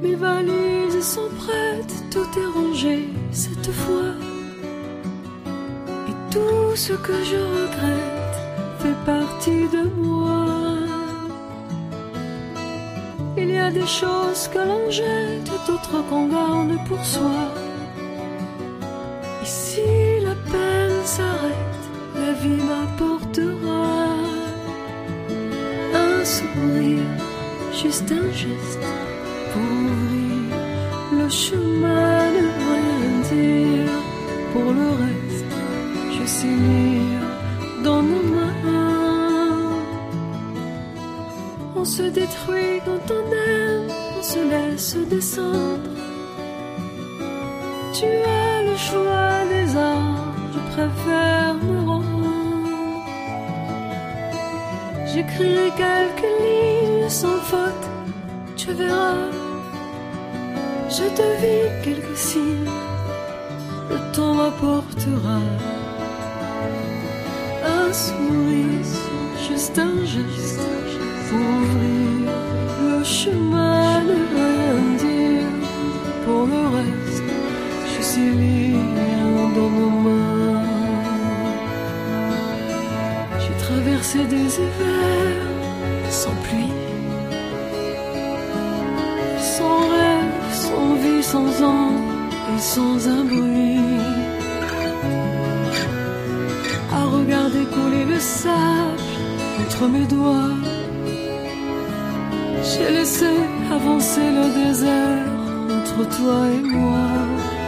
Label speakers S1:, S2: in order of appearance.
S1: Mes valises sont prêtes, tout est rangé cette fois. Et tout ce que je regrette fait partie de moi. Il y a des choses que l'on jette, d'autres qu'on garde pour soi. Et si la peine s'arrête, la vie m'apportera un sourire, juste un geste pour ouvrir le chemin, ne rien dire. Pour le reste, je sais lire dans nos mains. On se détruit quand on aime, on se laisse descendre. Tu as le choix des arts, je préfère me rendre. J'écrirai quelques lignes sans faute, tu verras. Je te vis quelques signes, le temps m'apportera un sourire, juste un geste pour ouvrir le chemin, ne rien dire. Pour le reste, je sais lire dans nos mains. J'ai traversé des hivers sans pluie, sans rêve, sans vie, sans an et sans un bruit. À regarder couler le sable entre mes doigts, j'ai laissé avancer le désert entre toi et moi.